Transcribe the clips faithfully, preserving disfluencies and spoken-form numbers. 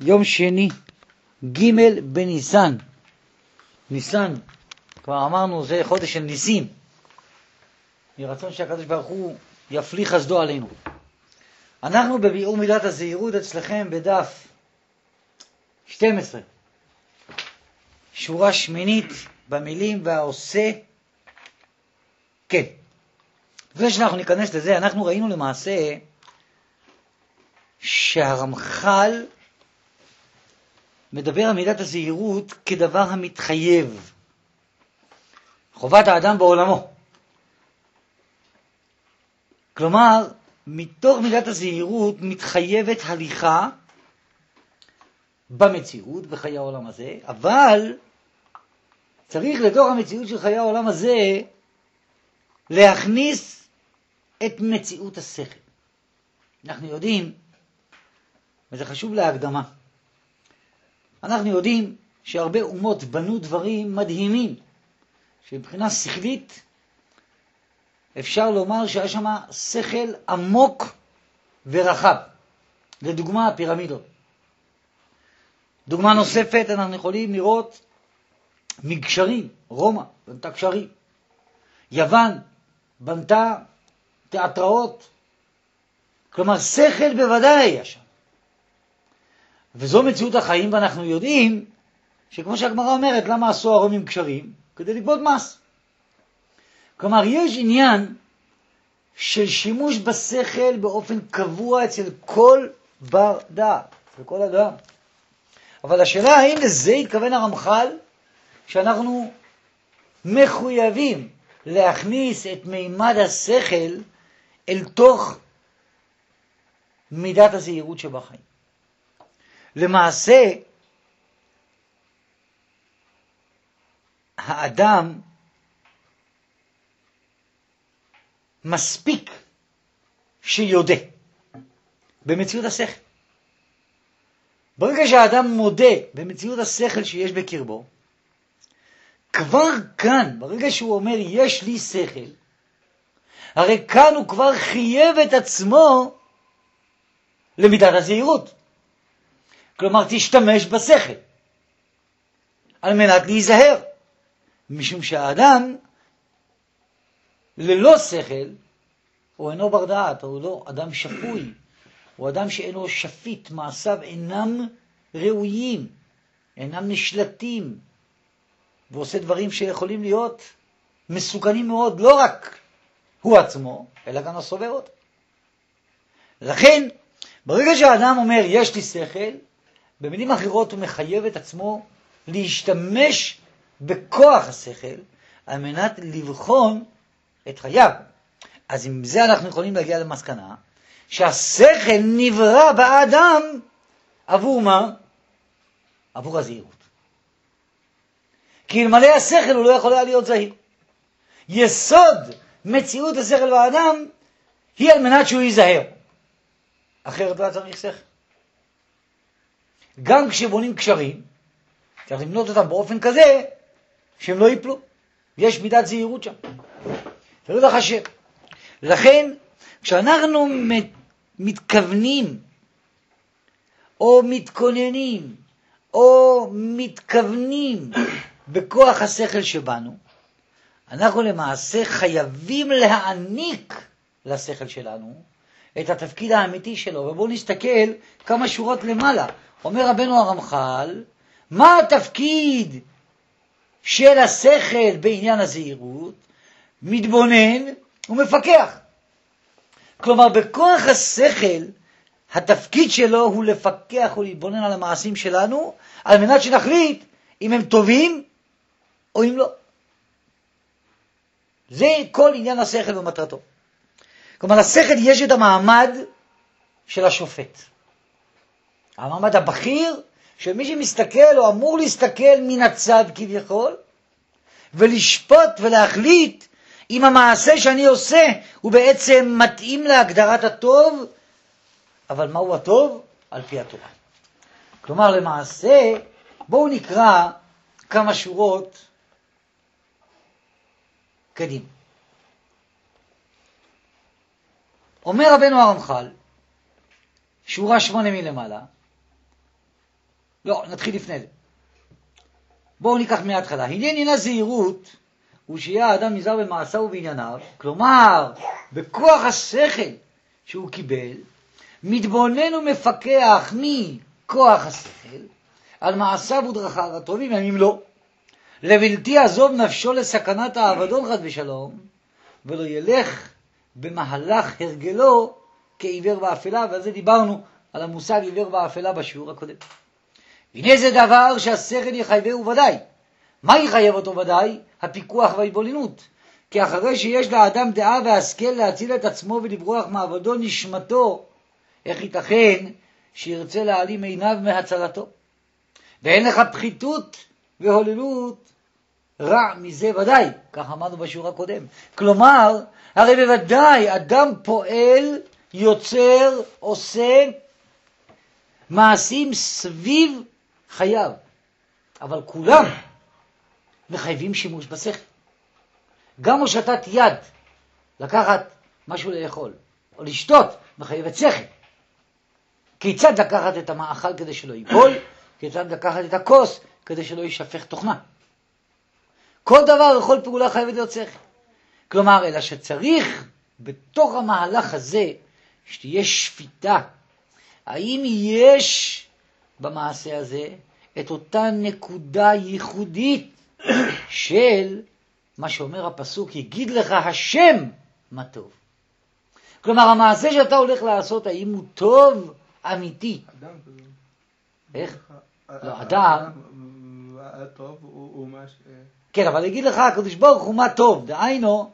יום שני, ג' בניסן. ניסן, כבר אמרנו, זה חודש של ניסים. מרצון שהקדוש ברוך הוא יפליח חסדו עלינו. אנחנו בביאור מידת הזהירות אצלכם בדף שתים עשרה. שורה שמינית במילים והעושה כן. לפני שאנחנו ניכנס לזה, אנחנו ראינו למעשה שהרמח"ל מדבר על מידת הזהירות כדבר המתחייב. חובת האדם בעולמו. כלומר, מתוך מידת הזהירות מתחייבת הליכה במציאות, בחיי העולם הזה, אבל צריך לתוך המציאות של חיי העולם הזה להכניס את מציאות השכל. אנחנו יודעים, וזה חשוב להקדמה, אנחנו יודעים שהרבה אומות בנו דברים מדהימים, שבבחינה שכלית אפשר לומר שהיה שם שכל עמוק ורחב. לדוגמה, הפירמידות. דוגמה נוספת, אנחנו יכולים לראות מגשרים. רומא בנתה גשרים. יוון בנתה תיאטראות. כלומר, שכל בוודאי היה שם. וזו מציאות החיים, ואנחנו יודעים שכמו שהגמרא אומרת, למה עשו הרומים גשרים? כדי לגבות מס. כלומר, יש עניין של שימוש בשכל באופן קבוע אצל כל בר דעת, אצל כל אדם. אבל השאלה, האם לזה התכוון הרמח"ל, שאנחנו מחויבים להכניס את מימד השכל אל תוך מידת הזהירות שבחיים. למעשה, האדם מספיק שיודע במציאות השכל. ברגע שהאדם מודה במציאות השכל שיש בקרבו, כבר כאן, ברגע שהוא אומר יש לי שכל, הרי כאן הוא כבר חייב את עצמו למידת הזהירות. כלומר, תשתמש בשכל על מנת להיזהר, משום שהאדם ללא שכל הוא אינו בר דעת, הוא לא אדם שפוי, הוא אדם שאינו שפיט, מעשיו אינם ראויים, אינם נשלטים, ועושה דברים שיכולים להיות מסוכנים מאוד, לא רק הוא עצמו, אלא גם הסובב אותו. לכן, ברגע שהאדם אומר יש לי שכל, במילים אחרות הוא מחייב את עצמו להשתמש בכוח השכל על מנת לבחון את חייו. אז עם זה אנחנו יכולים להגיע למסקנה שהשכל נברא באדם עבור מה? עבור הזהירות. כי אלמלא השכל הוא לא יכול היה להיות זהיר. יסוד מציאות השכל באדם היא על מנת שהוא ייזהר. אחרת לא צריך שכל. גם כשבונים קשרים, צריך לבנות אותם באופן כזה שהם לא ייפלו. יש מידת זהירות שם. תראו לך השם. לכן, כשאנחנו מתכוונים, או מתכוננים, או מתכוונים בכוח השכל שבנו, אנחנו למעשה חייבים להעניק לשכל שלנו את התפקיד האמיתי שלו. ובואו נסתכל כמה שורות למעלה. אומר רבנו הרמח"ל, מה התפקיד של השכל בעניין הזהירות? מתבונן ומפקח. כלומר, בכוח השכל, התפקיד שלו הוא לפקח ולהתבונן על המעשים שלנו, על מנת שנחליט אם הם טובים או אם לא. זה כל עניין השכל ומטרתו. כלומר, לשכל יש את המעמד של השופט. המעמד הבכיר, שמי שמסתכל או אמור להסתכל מן הצד כביכול, ולשפוט ולהחליט אם המעשה שאני עושה הוא בעצם מתאים להגדרת הטוב, אבל מהו הטוב? על פי התורה. כלומר, למעשה, בואו נקרא כמה שורות קדימה. אומר רבנו הרמח"ל, שורה שמונה מלמעלה, לא, נתחיל לפני זה. בואו ניקח מההתחלה. עניין הזהירות הוא שיהיה האדם נזהר במעשיו ובענייניו, כלומר, בכוח השכל שהוא קיבל, מתבונן ומפקח מכוח השכל על מעשיו ודרכיו הטובים, ימים לא. לבלתי עזוב נפשו לסכנת האבדון חס ושלום, ולא ילך במהלך הרגלו כעיוור באפלה, ועל זה דיברנו על המושג עיוור באפלה בשיעור הקודם. הנה זה דבר שהשכל יחייבהו ודאי. מה יחייב אותו ודאי? הפיקוח וההתבוננות. כי אחרי שיש לאדם דעה והשכל להציל את עצמו ולברוח מעבודו נשמתו, איך ייתכן שירצה להעלים עיניו מהצלתו? ואין לך פחיתות והוללות רע מזה ודאי, כך אמרנו בשיעור הקודם. כלומר, הרי בוודאי אדם פועל, יוצר, עושה מעשים סביב חייו, אבל כולם מחייבים שימוש בשכל. גם הושטת יד, לקחת משהו לאכול, או לשתות, מחייבת שכל. כיצד לקחת את המאכל כדי שלא ייפול, כיצד לקחת את הכוס כדי שלא יישפך תוכנה. כל דבר, כל פעולה חייבת להיות שכל. כלומר, אלא שצריך בתוך המהלך הזה שתהיה שפיטה. האם יש במעשה הזה את אותה נקודה ייחודית של מה שאומר הפסוק, יגיד לך השם מה טוב. כלומר, המעשה שאתה הולך לעשות, האם הוא טוב אמיתי? אדם. איך? לא, אדם. הטוב הוא מה ש... כן, אבל יגיד לך, הקדוש ברוך הוא מה טוב. דהיינו,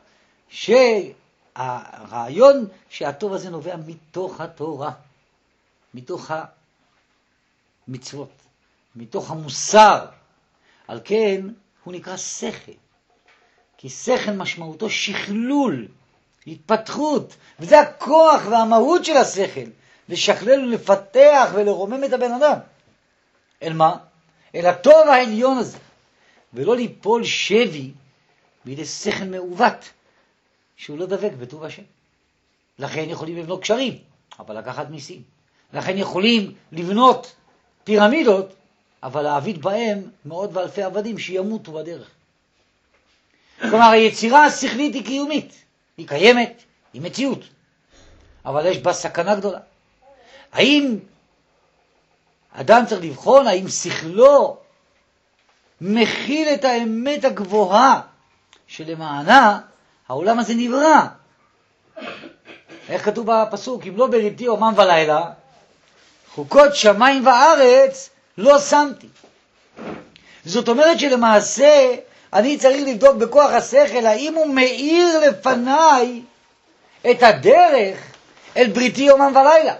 שהרעיון שהטוב הזה נובע מתוך התורה, מתוך המצוות, מתוך המוסר. על כן, הוא נקרא שכל. כי שכל משמעותו שכלול, התפתחות, וזה הכוח והמהות של השכל, לשכלל ולפתח ולרומם את הבן אדם. אל מה? אל הטוב העליון הזה, ולא ליפול שבי בידי שכל מעוות, שהוא לא דבק בטוב השם. לכן יכולים לבנות קשרים, אבל לקחת מיסים. לכן יכולים לבנות פירמידות, אבל להעביד בהם מאות ואלפי עבדים שימותו בדרך. כלומר, היצירה השכלית היא קיומית, היא קיימת, היא מציאות, אבל יש בה סכנה גדולה. האם אדם צריך לבחון, האם שכלו מכיל את האמת הגבוהה שלמענה העולם הזה נברא? איך כתוב בפסוק? אם לא בריתי יומם ולילה, חוקות שמיים וארץ לא שמתי. זאת אומרת שלמעשה אני צריך לבדוק בכוח השכל, האם הוא מאיר לפניי את הדרך אל בריתי יומם ולילה.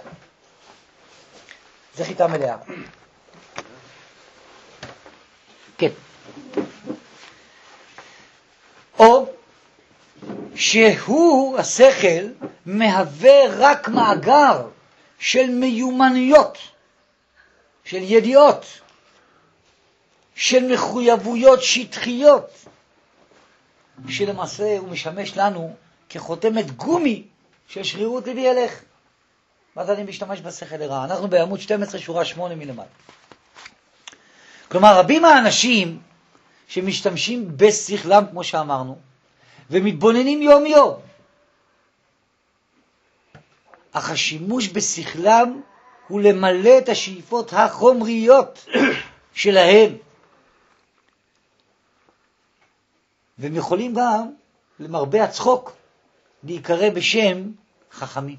זה חיטה מלאה. כן. או שהוא, השכל, מהווה רק מאגר של מיומנויות, של ידיעות, של מחויבויות שטחיות, שלמעשה הוא משמש לנו כחותמת גומי של שרירות ליבי ילך. מה זה אני משתמש בשכל לרעה? אנחנו בעמוד שתים עשרה שורה שמונה מלמעלה. כלומר, רבים האנשים שמשתמשים בשכלם, כמו שאמרנו, ומתבוננים יום יום, אך השימוש בשכלם הוא למלא את השאיפות החומריות שלהם. והם יכולים גם, למרבה הצחוק, להיקרא בשם חכמים.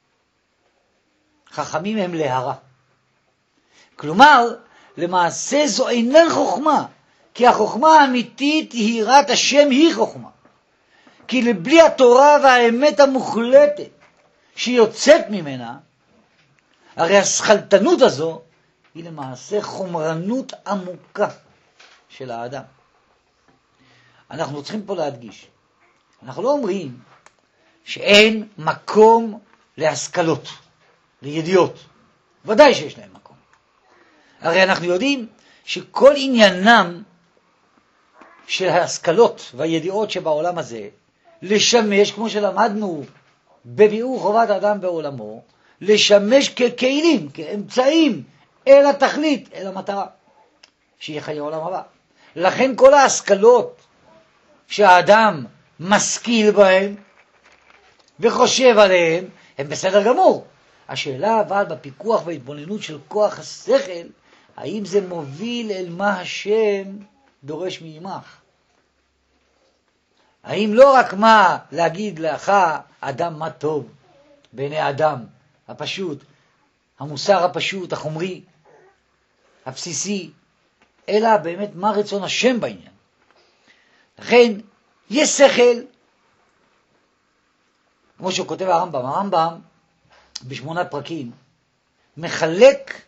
חכמים הם להרה. כלומר, למעשה זו אינן חוכמה, כי החוכמה האמיתית היא יראת השם היא חוכמה. כי לבלי התורה והאמת המוחלטת שיוצאת ממנה, הרי השכלתנות הזו היא למעשה חומרנות עמוקה של האדם. אנחנו צריכים פה להדגיש, אנחנו לא אומרים שאין מקום להשכלות, לידיעות. ודאי שיש להם מקום. הרי אנחנו יודעים שכל עניינם של ההשכלות והידיעות שבעולם הזה, לשמש, כמו שלמדנו בביאור חובת האדם בעולמו, לשמש ככלים, כאמצעים אל התכלית, אל המטרה, שיהיה חיי עולם הבא. לכן כל ההשכלות שהאדם משכיל בהם וחושב עליהם, הם בסדר גמור. השאלה אבל בפיקוח וההתבוננות של כוח השכל, האם זה מוביל אל מה השם דורש מעמך? האם לא רק מה להגיד לך אדם מה טוב בעיני האדם הפשוט, המוסר הפשוט, החומרי, הבסיסי, אלא באמת מה רצון השם בעניין. לכן יש שכל, כמו שהוא כותב הרמב"ם, הרמב"ם בשמונה פרקים מחלק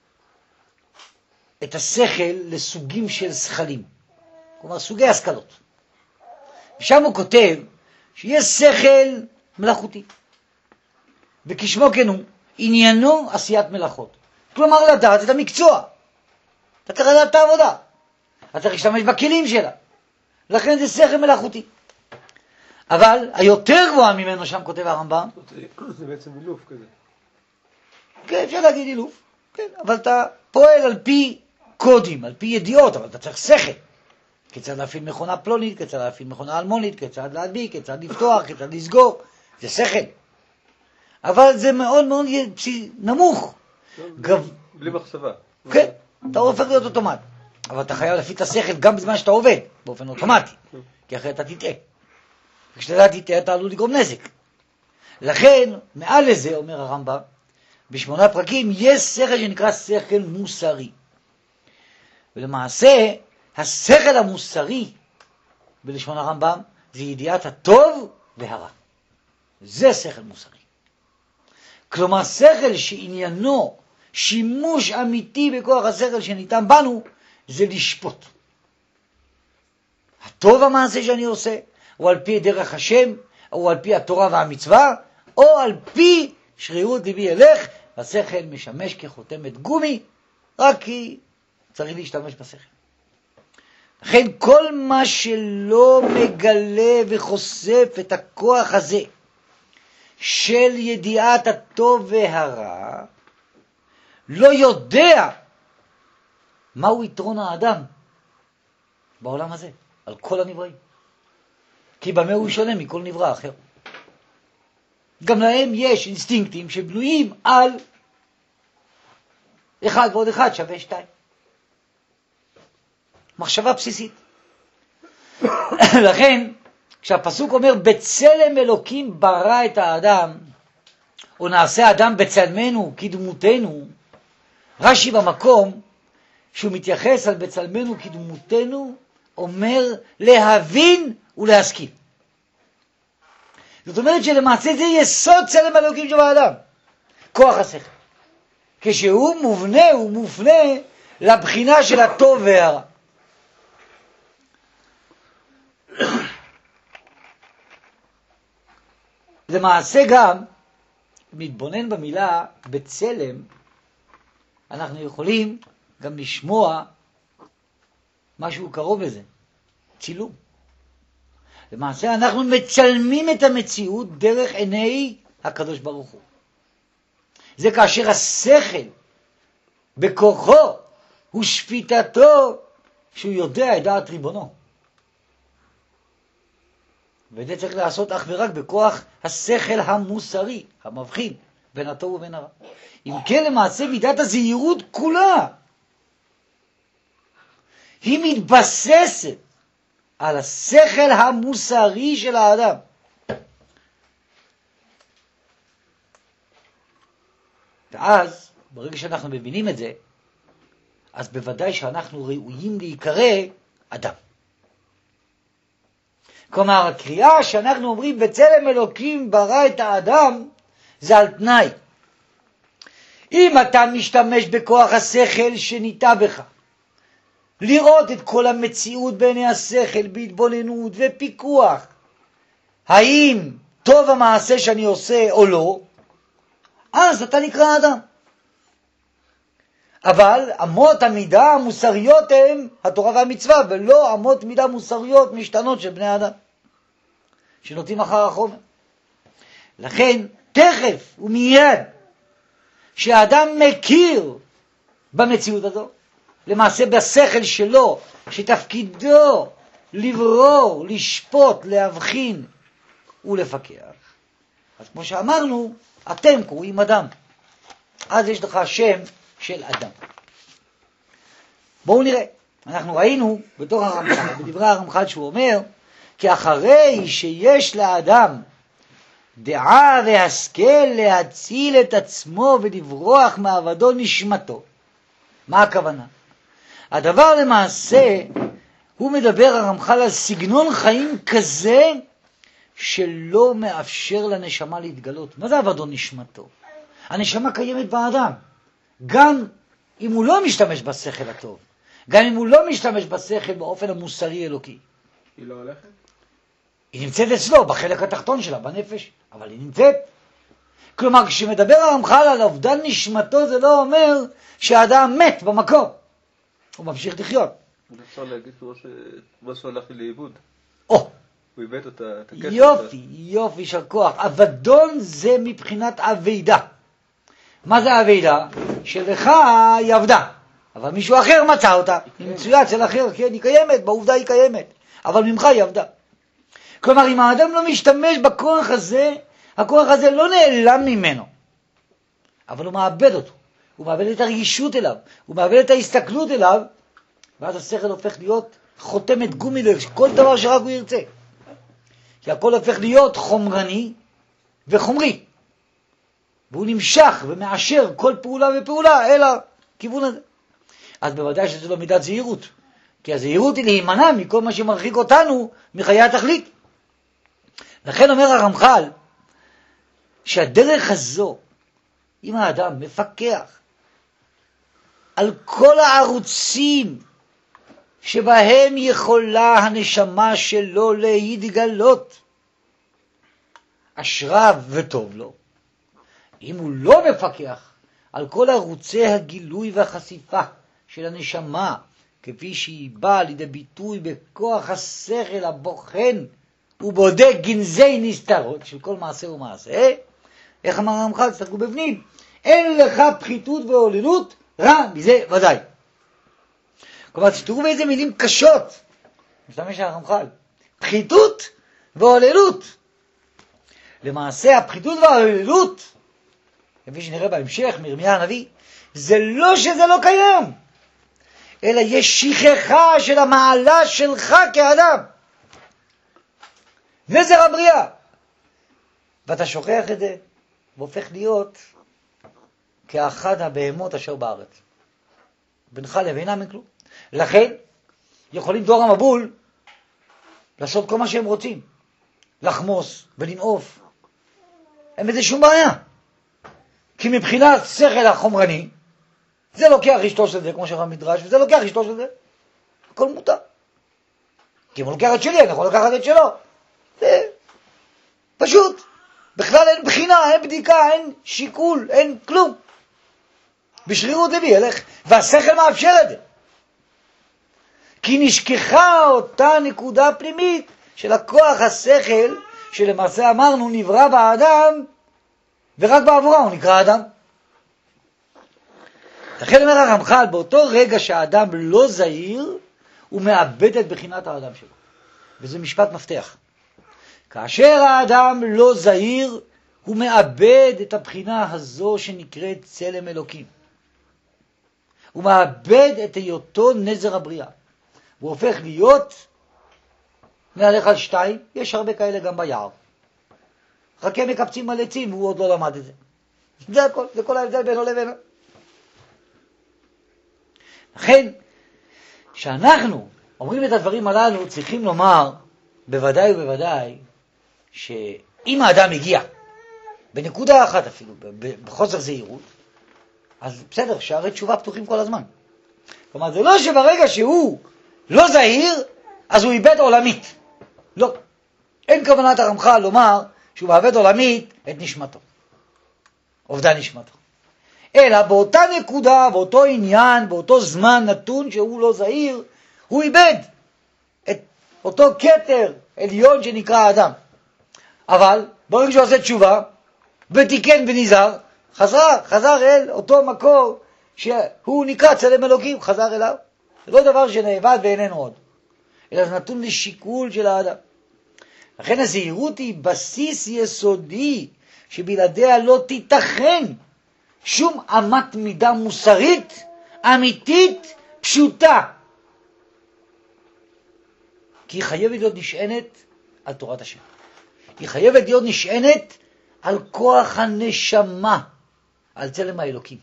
את השכל לסוגים של שכלים, כלומר סוגי השכלות. ושם הוא כותב שיש שכל מלאכותי, וכשמו כן הוא, עניינו עשיית מלאכות. כלומר לדעת את המקצוע, אתה צריך לדעת את העבודה, אתה צריך להשתמש בכלים שלה, לכן זה שכל מלאכותי. אבל היותר גבוהה ממנו, שם כותב הרמב"ם, זה בעצם אילוף כזה. כן, אפשר להגיד אילוף, כן, אבל אתה פועל על פי קודים, על פי ידיעות, אבל אתה צריך שכל. כיצד להפעיל מכונה פלונית, כיצד להפעיל מכונה אלמונית, כיצד להדביק, כיצד לפתוח, כיצד לסגור, זה שכל. אבל זה מאוד מאוד נמוך. בלי מחשבה. כן, אתה הופך להיות אוטומט. אבל אתה חייב להפעיל את השכל גם בזמן שאתה עובד, באופן אוטומטי, כי אחרת אתה תטעה. וכשאתה תטעה אתה עלול לגרום נזק. לכן, מעל לזה, אומר הרמב"ם, בשמונה פרקים יש שכל שנקרא שכל מוסרי. ולמעשה, השכל המוסרי, בלשון הרמב"ם, זה ידיעת הטוב והרע. זה שכל מוסרי. כלומר, שכל שעניינו שימוש אמיתי בכוח השכל שניתן בנו, זה לשפוט. הטוב המעשה שאני עושה, או על פי דרך השם, או על פי התורה והמצווה, או על פי שרירות ליבי ילך, השכל משמש כחותמת גומי, רק כי צריך להשתמש בשכל. לכן כל מה שלא מגלה וחושף את הכוח הזה של ידיעת הטוב והרע, לא יודע מהו יתרון האדם בעולם הזה, על כל הנבראים. כי במה הוא שונה מכל נברא אחר. גם להם יש אינסטינקטים שבנויים על אחד ועוד אחד שווה שתיים. מחשבה בסיסית. לכן, כשהפסוק אומר, בצלם אלוקים ברא את האדם, או נעשה אדם בצלמנו, כדמותנו, רש"י במקום, שהוא מתייחס על בצלמנו כדמותנו, אומר להבין ולהשכיל. זאת אומרת שלמעשה זה יסוד צלם אלוקים של האדם, כוח השכל. כשהוא מובנה, הוא מופנה לבחינה של הטוב והרע. למעשה גם, מתבונן במילה בצלם, אנחנו יכולים גם לשמוע משהו קרוב לזה, צילום. למעשה אנחנו מצלמים את המציאות דרך עיני הקדוש ברוך הוא. זה כאשר השכל בכוחו ושפיטתו שהוא יודע את דעת ריבונו. וזה צריך לעשות אך ורק בכוח השכל המוסרי, המבחין בין הטוב ובין הרע. אם כן למעשה מידת הזהירות כולה, היא מתבססת על השכל המוסרי של האדם. ואז, ברגע שאנחנו מבינים את זה, אז בוודאי שאנחנו ראויים להיקרא אדם. כלומר, הקריאה שאנחנו אומרים בצלם אלוקים ברא את האדם, זה על תנאי. אם אתה משתמש בכוח השכל שניטע בך, לראות את כל המציאות בעיני השכל, בהתבוננות ופיקוח, האם טוב המעשה שאני עושה או לא, אז אתה נקרא אדם. אבל אמות המידה המוסריות הן התורה והמצווה, ולא אמות מידה מוסריות משתנות של בני אדם, שנוטים אחר החומר. לכן, תכף ומיד, שהאדם מכיר במציאות הזו, למעשה בשכל שלו, שתפקידו לברור, לשפוט, להבחין ולפקח. אז כמו שאמרנו, אתם קוראים אדם. אז יש לך שם של אדם. בואו נראה. אנחנו ראינו בתוך הרמח"ל, בדברי הרמח"ל שהוא אומר, כי אחרי שיש לאדם דעה והשכל להציל את עצמו ולברוח מעבדו נשמתו. מה הכוונה? הדבר למעשה, הוא מדבר הרמח"ל על סגנון חיים כזה שלא מאפשר לנשמה להתגלות. מה זה עבדו נשמתו? הנשמה קיימת באדם. גם אם הוא לא משתמש בשכל הטוב, גם אם הוא לא משתמש בשכל באופן המוסרי אלוקי. היא לא הולכת? היא נמצאת אצלו, בחלק התחתון שלה, בנפש, אבל היא נמצאת. כלומר, כשמדבר הרמח"ל על אובדן נשמתו, זה לא אומר שהאדם מת במקום. הוא ממשיך לחיות. אפשר להגיד כמו שהוא הלך לאיבוד. או, הוא איבד את הקשר. יופי, יופי של כוח. אבדון זה מבחינת אבידה. מה זה אבידה? שלך היא עבדה, אבל מישהו אחר מצא אותה. היא מצויה אצל אחר, כן, היא קיימת, בעובדה היא קיימת, אבל ממך היא עבדה. כלומר, אם האדם לא משתמש בכוח הזה, הכוח הזה לא נעלם ממנו, אבל הוא מאבד אותו. הוא מאבד את הרגישות אליו, הוא מאבד את ההסתכלות אליו, ואז השכל הופך להיות חותמת גומי לכל דבר שרק הוא ירצה. כי הכל הופך להיות חומרני וחומרי. והוא נמשך ומאשר כל פעולה ופעולה אל הכיוון הזה. אז בוודאי שזה לא מידת זהירות. כי הזהירות היא להימנע מכל מה שמרחיק אותנו מחיי התכלית. לכן אומר הרמח"ל, שהדרך הזו, אם האדם מפקח על כל הערוצים שבהם יכולה הנשמה שלו להתגלות, אשריו וטוב לו. אם הוא לא מפקח על כל ערוצי הגילוי והחשיפה של הנשמה, כפי שהיא באה לידי ביטוי בכוח השכל הבוחן ובודק גנזי נסתרות של כל מעשה ומעשה, איך אמר הרמח"ל, תסתכלו בפנים, אין לך פחיתות והוללות, רע מזה ודאי. כלומר, תראו באיזה מילים קשות משתמש הרמח"ל, פחיתות והוללות. למעשה הפחיתות וההוללות, כפי שנראה בהמשך מירמיה הנביא, זה לא שזה לא קיים, אלא יש שכחה של המעלה שלך כאדם. נזר הבריאה. ואתה שוכח את זה, והופך להיות כאחד הבהמות אשר בארץ. בינך לבינם אין כלום. לכן, יכולים דור המבול לעשות כל מה שהם רוצים. לחמוס ולנעוף. אין בזה שום בעיה. כי מבחינת שכל החומרני, זה לוקח אשתו של זה, כמו שאומר המדרש, וזה לוקח אשתו של זה. הכל מותר. כי אם הוא לוקח את שלי, אני יכול לקחת את שלו. זה פשוט. בכלל אין בחינה, אין בדיקה, אין שיקול, אין כלום. בשרירות לבי הלך, והשכל מאפשר את זה. כי נשכחה אותה נקודה פנימית של הכוח השכל, שלמעשה אמרנו נברא באדם, ורק בעבורה הוא נקרא אדם. לכן אומר הרמח"ל, באותו רגע שהאדם לא זהיר, הוא מאבד את בחינת האדם שלו. וזה משפט מפתח. כאשר האדם לא זהיר, הוא מאבד את הבחינה הזו שנקראת צלם אלוקים. הוא מאבד את היותו נזר הבריאה. הוא הופך להיות, נלך על שתיים, יש הרבה כאלה גם ביער. רק הם מקפצים על עצים והוא עוד לא למד את זה. זה הכל, זה כל ההבדל בינו לבינו. לכן, שאנחנו אומרים את הדברים הללו, צריכים לומר, בוודאי ובוודאי, שאם האדם הגיע, בנקודה אחת אפילו, בחוסר זהירות, אז בסדר, שערי תשובה פתוחים כל הזמן. כלומר, זה לא שברגע שהוא לא זהיר, אז הוא איבד עולמית. לא. אין כוונת הרמח"ל לומר שהוא מאבד עולמית את נשמתו. אובדן נשמתו. אלא באותה נקודה, באותו עניין, באותו זמן נתון שהוא לא זהיר, הוא איבד את אותו כתר עליון שנקרא האדם. אבל ברגע שהוא עושה תשובה, ותיקן ונזהר, חזר, חזר אל אותו מקור שהוא נקרא צלם אלוקים, חזר אליו. זה לא דבר שנאבד ואיננו עוד, אלא זה נתון לשיקול של האדם. לכן הזהירות היא בסיס יסודי, שבלעדיה לא תיתכן שום אמת מידה מוסרית, אמיתית, פשוטה. כי היא חייבת להיות נשענת על תורת השם. היא חייבת להיות נשענת על כוח הנשמה, על צלם האלוקים.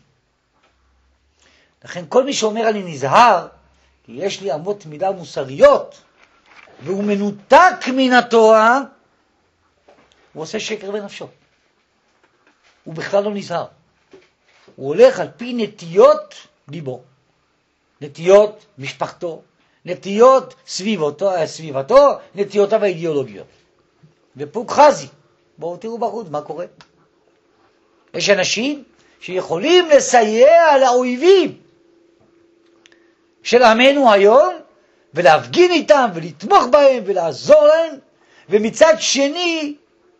לכן כל מי שאומר אני נזהר, כי יש לי אמות מידה מוסריות, והוא מנותק מן התורה, הוא עושה שקר בנפשו. הוא בכלל לא נזהר. הוא הולך על פי נטיות ליבו, נטיות משפחתו, נטיות סביבתו, סביבתו נטיותיו האידיאולוגיות. ופוק חזי, בואו תראו בחוץ מה קורה. יש אנשים שיכולים לסייע לאויבים של עמנו היום, ולהפגין איתם, ולתמוך בהם, ולעזור להם, ומצד שני,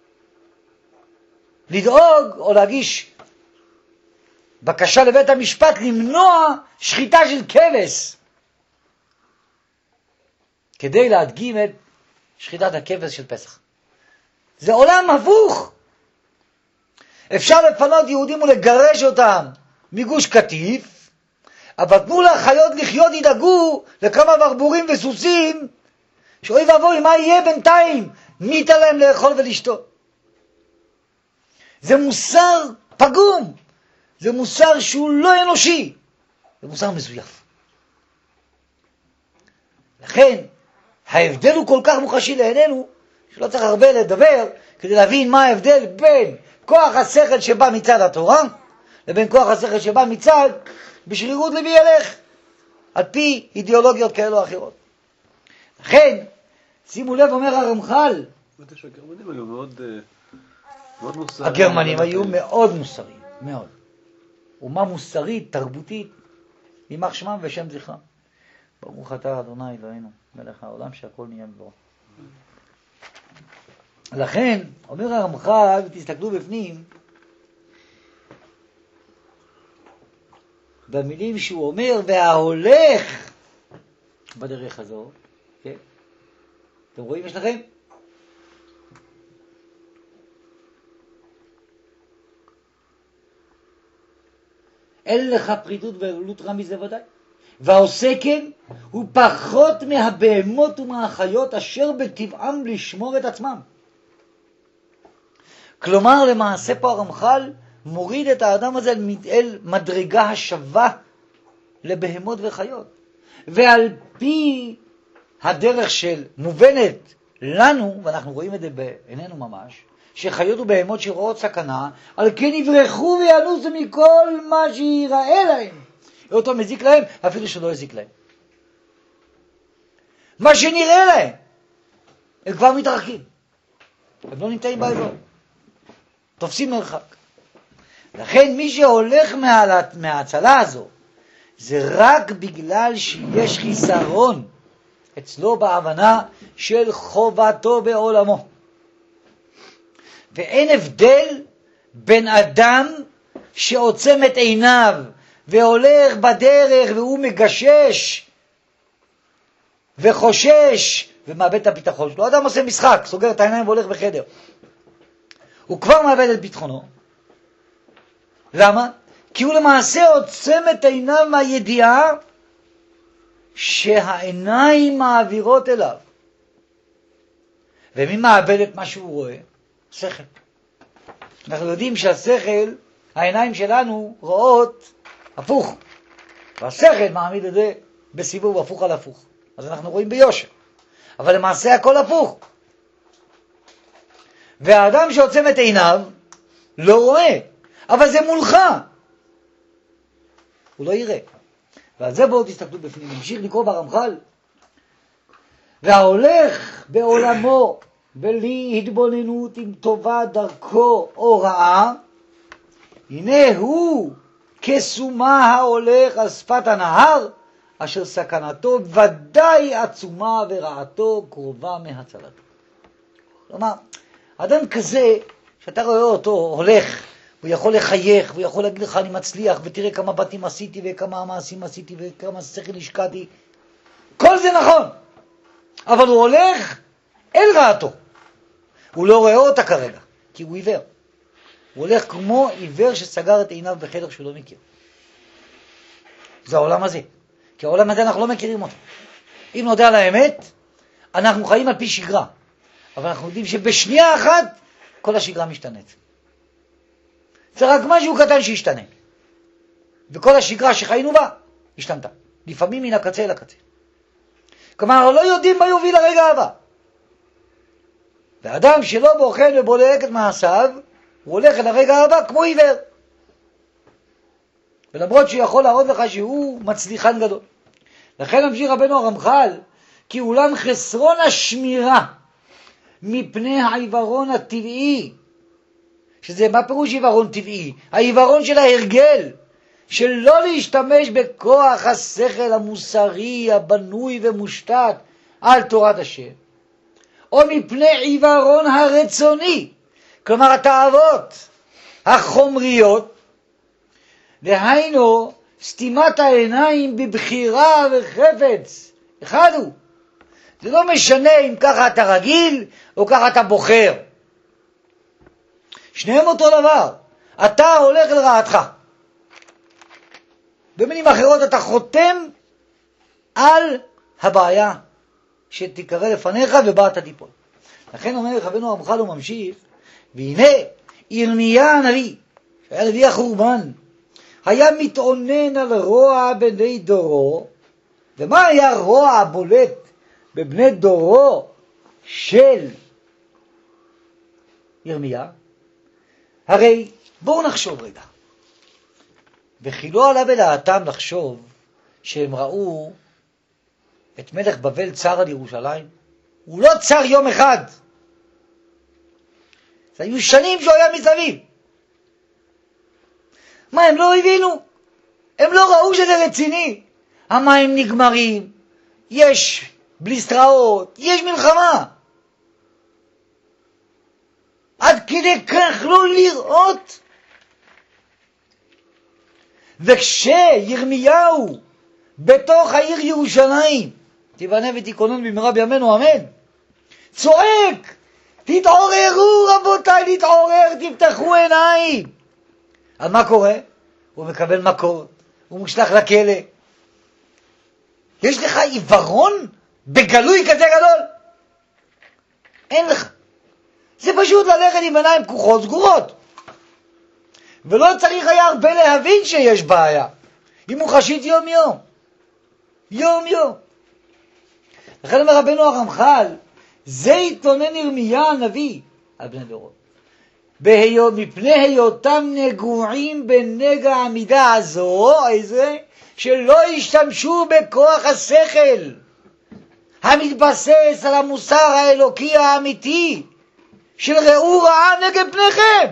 לדאוג או להגיש בקשה לבית המשפט למנוע שחיטה של כבש, כדי להדגים את שחיטת הכבש של פסח. זה עולם הפוך. אפשר לפנות יהודים ולגרש אותם מגוש קטיף, אבל תנו לחיות לחיות, ידאגו לכמה ברבורים וסוסים, שאוי ואבוי, מה יהיה בינתיים? מי ייתן להם לאכול ולשתות? זה מוסר פגום, זה מוסר שהוא לא אנושי, זה מוסר מזויף. לכן ההבדל הוא כל כך מוחשי לעינינו, שלא צריך הרבה לדבר כדי להבין מה ההבדל בין כוח השכל שבא מצד התורה, לבין כוח השכל שבא מצד בשרירות לוי ילך, על פי אידיאולוגיות כאלו או אחרות. לכן, שימו לב, אומר הרמח"ל, הגרמנים היו מאוד, מאוד מוסריים. הגרמנים היו מאוד מוסריים, מאוד. אומה מוסרית, תרבותית, יימח שמם ושם זכרם. ברוך אתה אדוני אלוהינו, מלך העולם שהכל נהיה בדברו. לכן, אומר הרמח"ל, ותסתכלו בפנים, במילים שהוא אומר, וההולך בדרך הזו, כן? אתם רואים יש לכם? אין לך פרידות ועלות רע מזה ודאי. והעושה כן הוא פחות מהבהמות ומהחיות אשר בטבעם לשמור את עצמם. כלומר, למעשה פה הרמח"ל מוריד את האדם הזה אל מדרגה השווה לבהמות וחיות. ועל פי הדרך של מובנת לנו, ואנחנו רואים את זה בעינינו ממש, שחיות ובהמות שרואות סכנה, על כן יברחו וינוסו מכל מה שיראה להם. אותו מזיק להם, אפילו שלא יזיק להם. מה שנראה להם, הם כבר מתרחקים. הם לא נמצאים באזור. תופסים מרחק. לכן מי שהולך מה... מההצלה הזו, זה רק בגלל שיש חיסרון אצלו בהבנה של חובתו בעולמו. ואין הבדל בין אדם שעוצם את עיניו והולך בדרך והוא מגשש וחושש ומאבד את הביטחון שלו. אדם עושה משחק, סוגר את העיניים והולך בחדר. הוא כבר מאבד את ביטחונו. למה? כי הוא למעשה עוצם את עיניו מהידיעה שהעיניים מעבירות אליו. ומי מאבד את מה שהוא רואה? שכל. אנחנו יודעים שהשכל, העיניים שלנו רואות הפוך. והשכל מעמיד את זה בסיבוב הפוך על הפוך. אז אנחנו רואים ביושר. אבל למעשה הכל הפוך. והאדם שעוצם את עיניו לא רואה. אבל זה מולך. הוא לא יראה. ועל זה בואו תסתכלו בפנים. נמשיך לקרוא ברמח"ל. וההולך בעולמו בלי התבוננות עם טובה דרכו או רעה, הנה הוא כסומה ההולך על שפת הנהר, אשר סכנתו ודאי עצומה ורעתו קרובה מהצלתו. כלומר, אדם כזה, שאתה רואה אותו הולך הוא יכול לחייך, הוא יכול להגיד לך אני מצליח, ותראה כמה בתים עשיתי וכמה מעשים עשיתי וכמה שכל השקעתי. כל זה נכון, אבל הוא הולך אל רעתו. הוא לא רואה אותה כרגע, כי הוא עיוור. הוא הולך כמו עיוור שסגר את עיניו בחדר שהוא לא מכיר. זה העולם הזה. כי העולם הזה אנחנו לא מכירים אותו. אם נודע על האמת, אנחנו חיים על פי שגרה. אבל אנחנו יודעים שבשנייה אחת כל השגרה משתנית. זה רק משהו קטן שישתנה. וכל השגרה שחיינו בה השתנתה. לפעמים מן הקצה אל הקצה. כלומר, לא יודעים מה יוביל לרגע הבא. ואדם שלא בוחן ובודק את מעשיו, הוא הולך אל הרגע הבא כמו עיוור. ולמרות שהוא יכול להראות לך שהוא מצליחן גדול. לכן ממשיך רבנו הרמח"ל, כי אולם חסרון השמירה מפני העיוורון הטבעי, שזה מה פירוש עיוורון טבעי? העיוורון של ההרגל, של לא להשתמש בכוח השכל המוסרי, הבנוי ומושתת על תורת השם, או מפני עיוורון הרצוני, כלומר התאוות החומריות, דהיינו סתימת העיניים בבחירה וחפץ, אחד הוא. זה לא משנה אם ככה אתה רגיל או ככה אתה בוחר. שניהם אותו דבר. אתה הולך אל רעתך. במילים אחרות אתה חותם על הבעיה שתקרא לפניך ובה אתה תיפול. לכן אומר רבנו הרמח"ל וממשיך, והנה ירמיה הנביא, שהיה נביא החורבן, היה מתעונן על רוע בני דורו. ומה היה רוע בולט בבני דורו של ירמיה? הרי בואו נחשוב רגע. וכי לא עלה בדעתם לחשוב שהם ראו את מלך בבל צר על ירושלים? הוא לא צר יום אחד. זה היו שנים שהוא היה מסביב. מה, הם לא הבינו? הם לא ראו שזה רציני. המים נגמרים, יש בליסטראות, יש מלחמה. עד כדי כך לא לראות. וכשירמיהו בתוך העיר ירושלים, תיבנה ותיכונן במהרה בימינו אמן, צועק, תתעוררו רבותיי, תתעורר, תפתחו עיניים. אז מה קורה? הוא מקבל מכות, הוא מושלך לכלא. יש לך עיוורון בגלוי כזה גדול? אין לך. זה פשוט ללכת עם עיניים פקוחות סגורות. ולא צריך היה הרבה להבין שיש בעיה. היא מוחשית יום יום. יום יום. לכן אומר רבנו הרמח"ל, זה התלונן ירמיה הנביא על בני דורו. בהיות, מפני היותם נגועים בנגע המידה הזו, איזה? שלא ישתמשו בכוח השכל המתבסס על המוסר האלוקי האמיתי של ראו רעה נגד פניכם,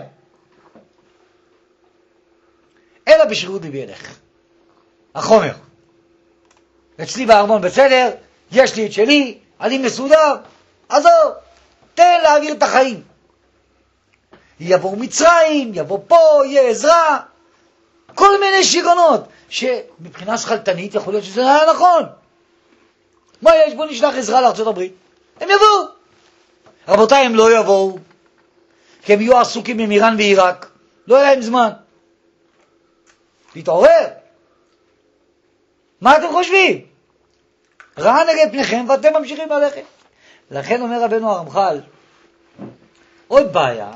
אלא בשרירות ליבי ילך. החומר אצלי בארמון בסדר, יש לי את שלי, אני מסודר, עזוב, תן להעביר את החיים. יבוא מצרים, יבוא פה, יהיה עזרה, כל מיני שיגונות שמבחינה שכלתנית יכול להיות שזה היה נכון. מה יש? בוא נשלח עזרה לארצות הברית, הם יבואו. רבותיי, הם לא יבואו, כי הם יהיו עסוקים עם איראן ועיראק, לא יהיה להם זמן להתעורר. מה אתם חושבים? רעה נגד פניכם ואתם ממשיכים ללכת. לכן אומר רבנו הרמח"ל, עוד בעיה,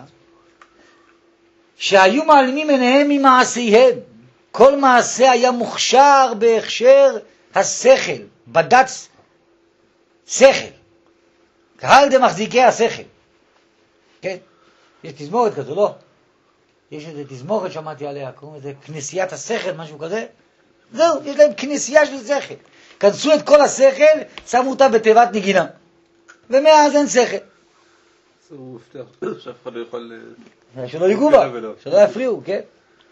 שהיו מעלימים עיניהם ממעשיהם. כל מעשה היה מוכשר בהכשר השכל, בד"ץ שכל, קהל דמחזיקי השכל. כן, יש תזמורת כזו, לא? יש איזה תזמורת, שמעתי עליה, קוראים לזה כנסיית השכל, משהו כזה. זהו, יש להם כנסייה של שכל. כנסו את כל השכל, שמו אותה בתיבת נגינה. ומאז אין שכל. הוא הבטיח שאף אחד לא יכול... שלא ייגעו בה, שלא יפריעו, כן?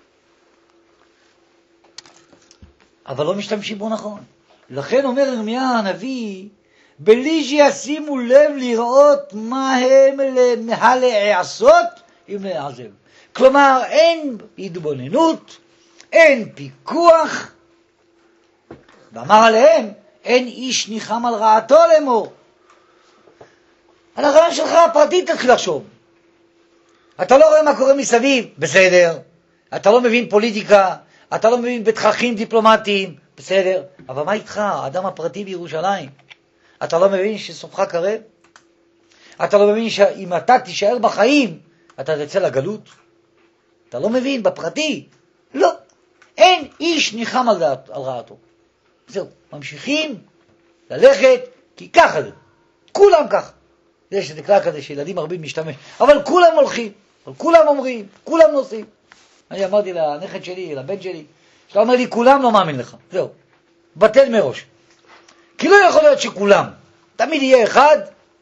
אבל לא משתמשים בו נכון. לכן אומר ירמיה הנביא, בלי שישימו לב לראות מה הם הלעשות אם לעזב. כלומר, אין התבוננות, אין פיקוח, ואמר עליהם, אין איש ניחם על רעתו לאמור. על הרעיון שלך הפרטי תתחיל לחשוב. אתה לא רואה מה קורה מסביב, בסדר. אתה לא מבין פוליטיקה, אתה לא מבין בתככים דיפלומטיים, בסדר. אבל מה איתך, האדם הפרטי בירושלים? אתה לא מבין שסופך קרב? אתה לא מבין שאם אתה תישאר בחיים, אתה תצא לגלות? אתה לא מבין בפרטי? לא. אין איש ניחם על, דעת, על רעתו. זהו, ממשיכים ללכת, כי ככה זה. כולם ככה. יש שזה כלל כזה שילדים מרבים משתמש, אבל כולם הולכים, אבל כולם אומרים, כולם נוסעים. אני אמרתי לנכד שלי, לבן שלי, שאתה אומר לי, כולם לא מאמין לך. זהו, בטל מראש. כי לא יכול להיות שכולם. תמיד יהיה אחד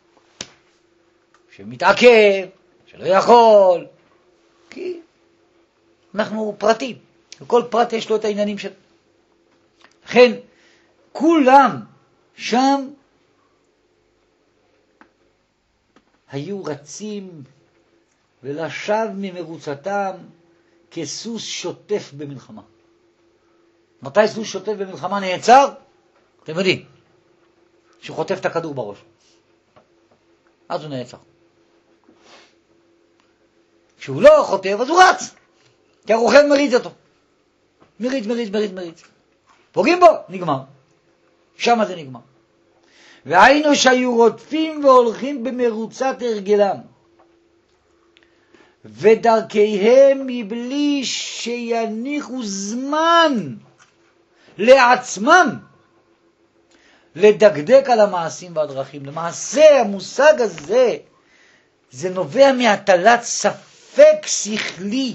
שמתעכב, שלא יכול, כי אנחנו פרטים. וכל פרט יש לו את העניינים שלו. לכן, כולם שם היו רצים ולשב ממרוצתם כסוס שוטף במלחמה. מתי סוס שוטף במלחמה נעצר? אתם יודעים, שהוא חוטף את הכדור בראש. אז הוא נעצר. כשהוא לא חוטף, אז הוא רץ. כי הרוכב מריץ אותו. מריץ, מריץ, מריץ, מריץ. פוגעים בו, נגמר. שם זה נגמר. והיינו שהיו רודפים והולכים במרוצת הרגלם, ודרכיהם מבלי שיניחו זמן לעצמם לדקדק על המעשים והדרכים. למעשה המושג הזה זה נובע מהטלת ספק שכלי,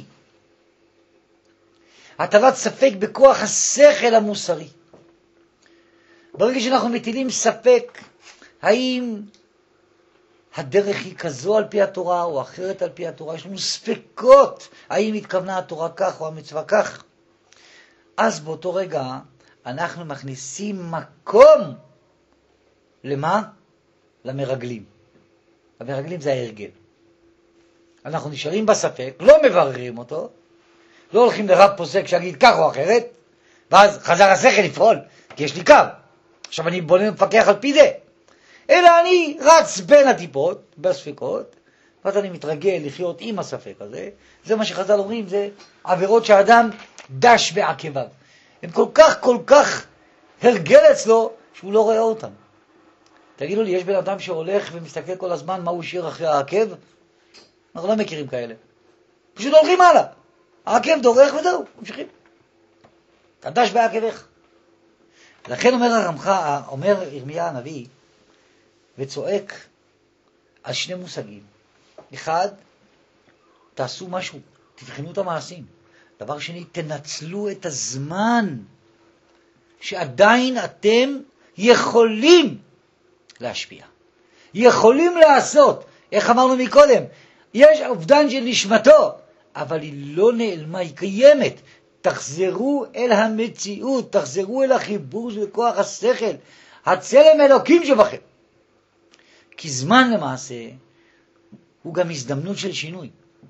הטלת ספק בכוח השכל המוסרי. ברגע שאנחנו מטילים ספק האם הדרך היא כזו על פי התורה או אחרת על פי התורה, יש לנו ספקות האם התכוונה התורה כך או המצווה כך, אז באותו רגע אנחנו מכניסים מקום למה? למרגלים. המרגלים זה ההרגל. אנחנו נשארים בספק, לא מבררים אותו, לא הולכים לרב פוסק שיגיד כך או אחרת, ואז חזר השכל לפעול, כי יש לי קו. עכשיו אני בונה מפקח על פי זה. אלא אני רץ בין הטיפות, בספקות, ואז אני מתרגל לחיות עם הספק הזה. זה מה שחז"ל אומרים, זה עבירות שהאדם דש בעקביו. הם כל כך כל כך הרגל אצלו, שהוא לא רואה אותם. תגידו לי, יש בן אדם שהולך ומסתכל כל הזמן מה הוא השאיר אחרי העקב? אנחנו לא מכירים כאלה. פשוט הולכים הלאה. העקב דורך וזהו, ממשיכים. אתה דש בעקבך. לכן אומר הרמח"ל, אומר ירמיה הנביא, וצועק על שני מושגים. אחד, תעשו משהו, תבחנו את המעשים. דבר שני, תנצלו את הזמן שעדיין אתם יכולים להשפיע. יכולים לעשות. איך אמרנו מקודם? יש אובדן של נשמתו, אבל היא לא נעלמה, היא קיימת. תחזרו אל המציאות, תחזרו אל החיבור של כוח השכל, הצלם אלוקים שבכם. כי זמן למעשה הוא גם הזדמנות של שינוי.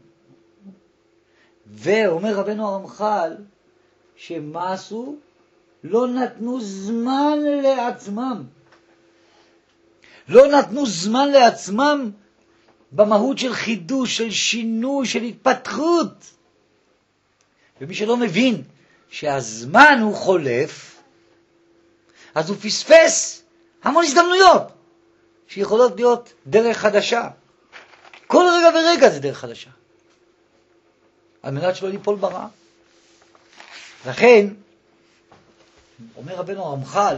ואומר רבנו הרמח"ל, שמה עשו? לא נתנו זמן לעצמם. לא נתנו זמן לעצמם במהות של חידוש, של שינוי, של התפתחות. ומי שלא מבין שהזמן הוא חולף, אז הוא פספס המון הזדמנויות שיכולות להיות דרך חדשה. כל רגע ורגע זה דרך חדשה. על מנת שלא ליפול ברע. לכן, אומר רבנו הרמח"ל,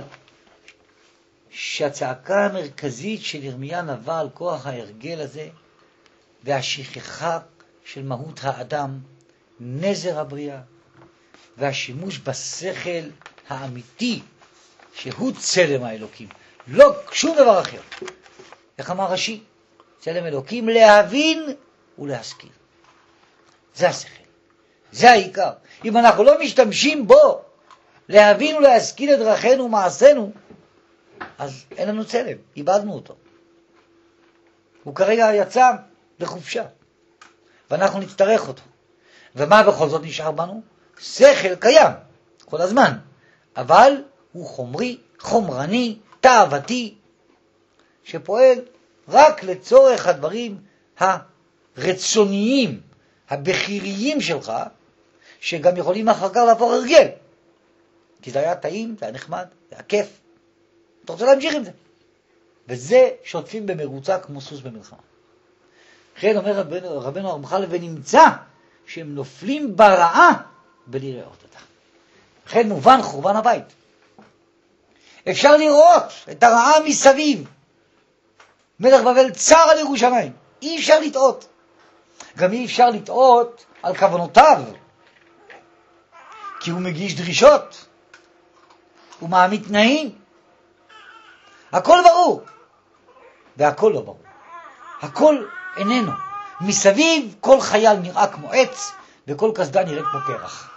שהצעקה המרכזית של ירמיה נבע על כוח ההרגל הזה, והשכחה של מהות האדם, נזר הבריאה, והשימוש בשכל האמיתי, שהוא צלם האלוקים. לא שום דבר אחר. איך אמר רש"י? צלם אלוקים להבין ולהשכיל. זה השכל. זה העיקר. אם אנחנו לא משתמשים בו, להבין ולהשכיל את דרכינו ומעשינו, אז אין לנו צלם, איבדנו אותו. הוא כרגע יצא לחופשה, ואנחנו נצטרך אותו. ומה בכל זאת נשאר בנו? שכל קיים, כל הזמן, אבל הוא חומרי, חומרני, תאוותי, שפועל רק לצורך הדברים הרצוניים, הבחיריים שלך, שגם יכולים אחר כך להפוך הרגל. כי זה היה טעים, זה היה נחמד, זה היה כיף. אתה רוצה להמשיך עם זה. וזה שוטפים במרוצה כמו סוס במלחמה. לכן אומר רבנו, רבנו הרמח"ל, ונמצא שהם נופלים ברעה בלי לראות אותה. לכן מובן חורבן הבית. אפשר לראות את הרעה מסביב. מלך בבל צר על ירושלים. אי אפשר לטעות. גם אי אפשר לטעות על כוונותיו. כי הוא מגיש דרישות. הוא מעמיד תנאים. הכל ברור. והכל לא ברור. הכל איננו. מסביב כל חייל נראה כמו עץ, וכל כסדה נראית כמו פרח.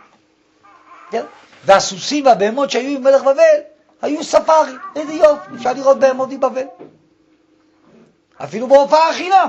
והסוסים והבהמות שהיו עם מלך בבל, היו ספארי. איזה יופי, אפשר לראות בהמות מבבל. אפילו בהופעה חינם.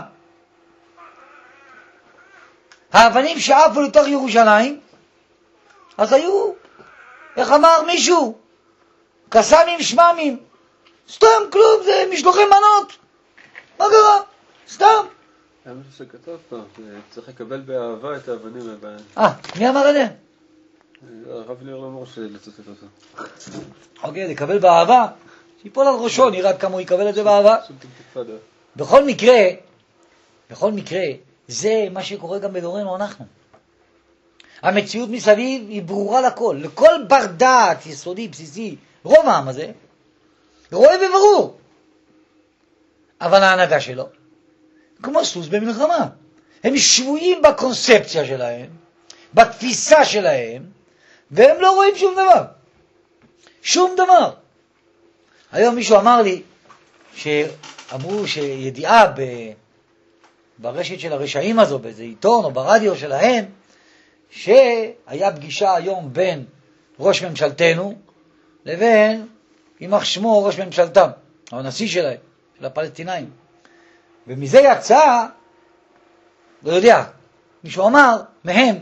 האבנים שעפו לתוך ירושלים, אז היו, איך אמר מישהו, קסמים שממים. סתם כלום, זה משלוחי מנות. מה קרה? סתם. היה משהו שכתב פעם, שצריך לקבל באהבה את האבנים הבאים. אה, מי אמר את זה? הרב ליאור לא אמר שלצטט אותו. אוקיי, לקבל באהבה, שיפול על ראשו, נראה כמה הוא יקבל את זה באהבה. בכל מקרה, בכל מקרה, זה מה שקורה גם בדורנו אנחנו. המציאות מסביב היא ברורה לכל. לכל בר דעת יסודי, בסיסי, רוב העם הזה, רואה בברור. אבל ההנהגה שלו, כמו סוס במלחמה. הם שבויים בקונספציה שלהם, בתפיסה שלהם, והם לא רואים שום דבר. שום דבר. היום מישהו אמר לי, שאמרו שידיעה ב... ברשת של הרשעים הזו, באיזה עיתון או ברדיו שלהם, שהיה פגישה היום בין ראש ממשלתנו לבין יימח שמו ראש ממשלתם, או הנשיא שלהם, של הפלסטינאים. ומזה יצא, לא יודע, מישהו אמר מהם,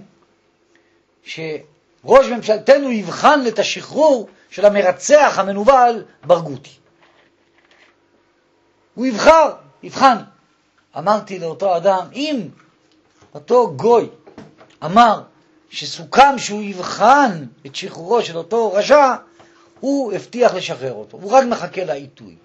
שראש ממשלתנו יבחן את השחרור של המרצח המנוול ברגותי. הוא יבחר, יבחן. אמרתי לאותו אדם, אם אותו גוי אמר שסוכם שהוא יבחן את שחרורו של אותו רשע, הוא הבטיח לשחרר אותו. הוא רק מחכה לעיתוי.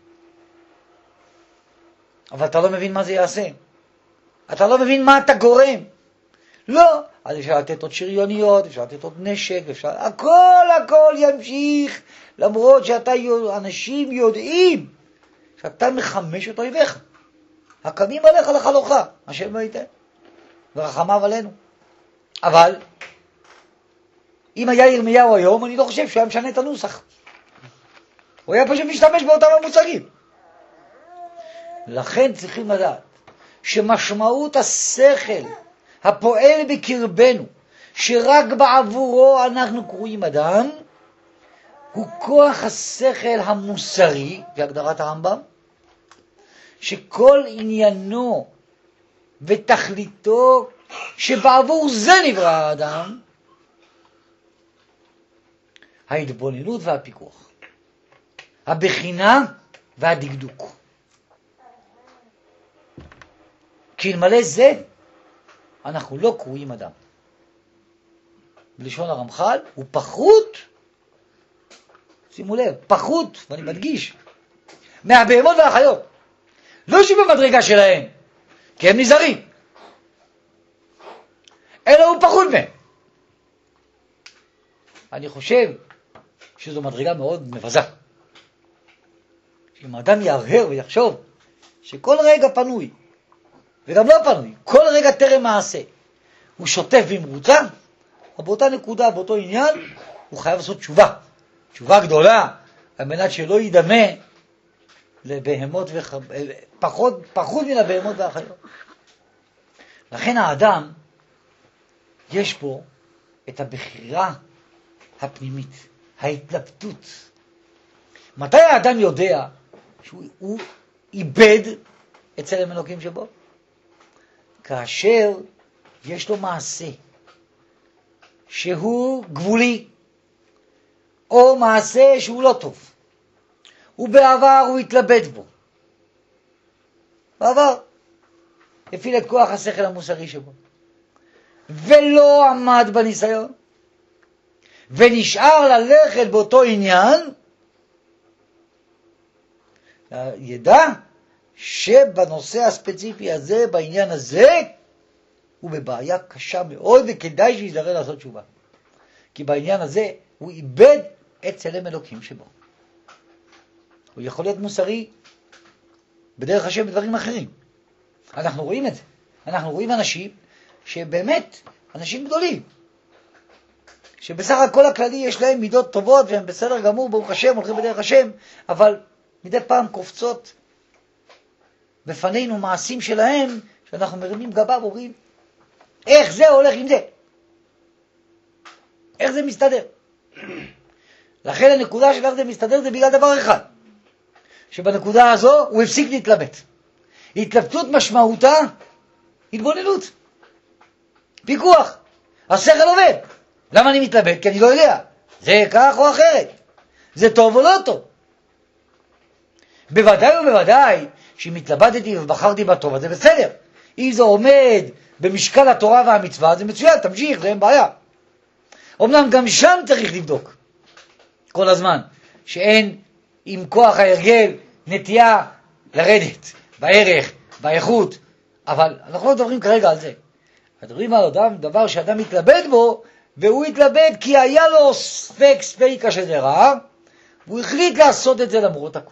אבל אתה לא מבין מה זה יעשה. אתה לא מבין מה אתה גורם. לא. אז אפשר לתת עוד שריוניות, אפשר לתת עוד נשק, אפשר... הכל הכל ימשיך, למרות שאתה, אנשים יודעים שאתה מחמש את אויביך. הקמים עליך לחלוך, השם לא ייתן. ורחמיו עלינו. אבל, אם היה ירמיהו היום, אני לא חושב שהוא היה משנה את הנוסח. הוא היה פשוט משתמש באותם המוצגים. לכן צריכים לדעת שמשמעות השכל הפועל בקרבנו, שרק בעבורו אנחנו קרואים אדם, הוא כוח השכל המוסרי, בהגדרת הרמב"ם, שכל עניינו ותכליתו שבעבור זה נברא האדם, ההתבוננות והפיקוח, הבחינה והדקדוק. כי אלמלא זה, אנחנו לא קרואים אדם. בלשון הרמח"ל, הוא פחות, שימו לב, פחות, ואני מדגיש, מהבהמות והחיות. לא שבמדרגה שלהם, כי הם נזהרים, אלא הוא פחות מהם. אני חושב שזו מדרגה מאוד מבזה. שאם האדם יהרהר ויחשוב שכל רגע פנוי, וגם לא פנוי, כל רגע טרם מעשה, הוא שוטף במרוצה, אבל באותה נקודה, באותו עניין, הוא חייב לעשות תשובה. תשובה גדולה, על מנת שלא ידמה לבהמות וח... פחות, פחות מן הבהמות והחיות. לכן האדם, יש פה את הבחירה הפנימית, ההתלבטות. מתי האדם יודע שהוא הוא איבד את צלם אלוקים שבו? כאשר יש לו מעשה, שהוא גבולי, או מעשה שהוא לא טוב, ובעבר הוא התלבט בו. בעבר הפעיל את כוח השכל המוסרי שבו, ולא עמד בניסיון, ונשאר ללכת באותו עניין, ידע שבנושא הספציפי הזה, בעניין הזה, הוא בבעיה קשה מאוד, וכדאי שיזדרר לעשות תשובה. כי בעניין הזה הוא איבד את צלם אלוקים שבו. הוא יכול להיות מוסרי בדרך השם בדברים אחרים. אנחנו רואים את זה. אנחנו רואים אנשים שבאמת, אנשים גדולים, שבסך הכל הכללי יש להם מידות טובות, והם בסדר גמור, ברוך השם, הולכים בדרך השם, אבל מדי פעם קופצות בפנינו מעשים שלהם, שאנחנו מרימים גבה ואומרים, איך זה הולך עם זה? איך זה מסתדר? לכן הנקודה של איך זה מסתדר זה בגלל דבר אחד, שבנקודה הזו הוא הפסיק להתלבט. התלבטות משמעותה התבוננות, פיקוח. השכל עובד. למה אני מתלבט? כי אני לא יודע. זה כך או אחרת. זה טוב או לא טוב. בוודאי ובוודאי שמתלבטתי ובחרתי בטוב, אז זה בסדר. אם זה עומד במשקל התורה והמצווה, זה מצוין, תמשיך, זה אין בעיה. אמנם גם שם צריך לבדוק כל הזמן, שאין עם כוח ההרגל נטייה לרדת בערך, באיכות, אבל אנחנו לא מדברים כרגע על זה. מדברים על אדם, דבר שאדם מתלבט בו, והוא התלבט כי היה לו ספק ספיקה שזה רע, והוא החליט לעשות את זה למרות הכל.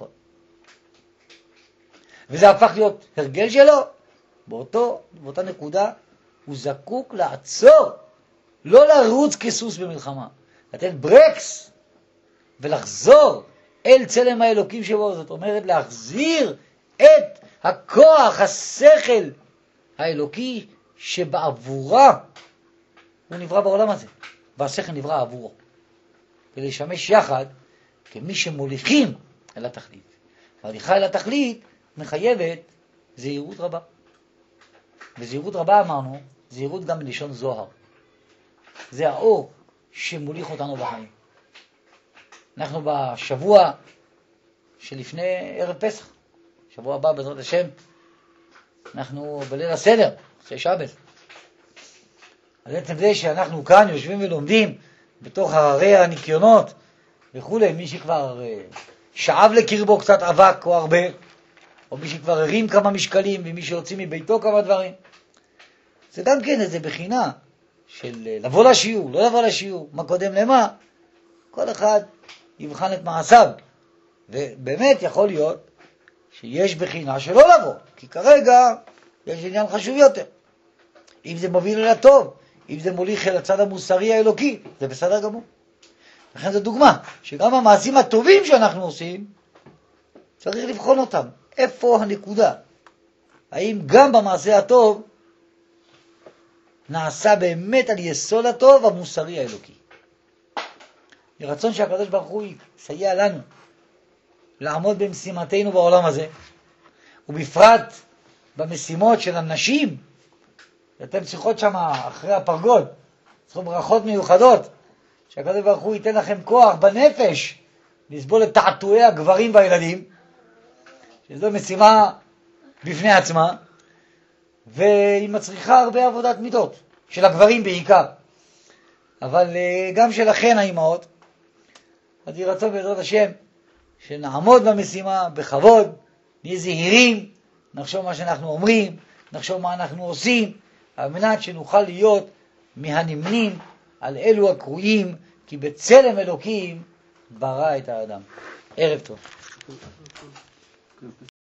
וזה הפך להיות הרגל שלו, באותו, באותה נקודה הוא זקוק לעצור, לא לרוץ כסוס במלחמה, לתת ברקס ולחזור אל צלם האלוקים שבו, זאת אומרת להחזיר את הכוח, השכל האלוקי שבעבורה הוא נברא בעולם הזה, והשכל נברא עבורו, ולשמש יחד כמי שמוליכים אל התכלית. וההליכה אל התכלית מחייבת זהירות רבה. וזהירות רבה אמרנו, זהירות גם בלשון זוהר. זה האור שמוליך אותנו בחיים. אנחנו בשבוע שלפני ערב פסח, שבוע הבא בעזרת השם, אנחנו בליל הסדר, זה שבת. אז בעצם זה שאנחנו כאן יושבים ולומדים בתוך הררי הניקיונות וכו', מי שכבר שאב לקרבו קצת אבק או הרבה, או מי שכבר הרים כמה משקלים, ומי שיוצאים מביתו כמה דברים. זה גם כן איזה בחינה של לבוא לשיעור, לא לבוא לשיעור, מה קודם למה. כל אחד יבחן את מעשיו. ובאמת יכול להיות שיש בחינה שלא לבוא, כי כרגע יש עניין חשוב יותר. אם זה מוביל אל הטוב, אם זה מוליך אל הצד המוסרי האלוקי, זה בסדר גמור. לכן זו דוגמה, שגם המעשים הטובים שאנחנו עושים, צריך לבחון אותם. איפה הנקודה? האם גם במעשה הטוב נעשה באמת על יסוד הטוב המוסרי האלוקי? לרצון שהקדוש ברוך הוא יסייע לנו לעמוד במשימתנו בעולם הזה, ובפרט במשימות של הנשים, אתם צריכות שם אחרי הפרגוד, צריכות ברכות מיוחדות, שהקדוש ברוך הוא ייתן לכם כוח בנפש לסבול את תעתועי הגברים והילדים, שזו משימה בפני עצמה, והיא מצריכה הרבה עבודת מידות, של הגברים בעיקר, אבל גם שלכן האימהות. אז יהי רצון בעזרת השם שנעמוד במשימה בכבוד, נהיה זהירים, נחשוב מה שאנחנו אומרים, נחשוב מה אנחנו עושים, על מנת שנוכל להיות מהנמנים על אלו הקרויים, כי בצלם אלוקים ברא את האדם. ערב טוב.